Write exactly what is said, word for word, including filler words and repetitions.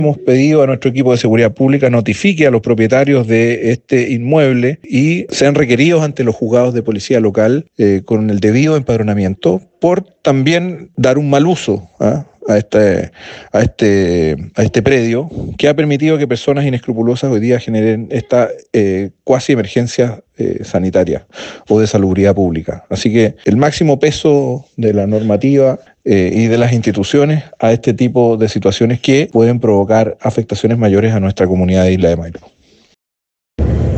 Hemos pedido a nuestro equipo de seguridad pública notifique a los propietarios de este inmueble y sean requeridos ante los juzgados de policía local eh, con el debido empadronamiento por también dar un mal uso ¿eh? a, este, a, este, a este predio que ha permitido que personas inescrupulosas hoy día generen esta eh, cuasi emergencia eh, sanitaria o de salubridad pública. Así que el máximo peso de la normativa Eh, y de las instituciones a este tipo de situaciones que pueden provocar afectaciones mayores a nuestra comunidad de Isla de Maipo.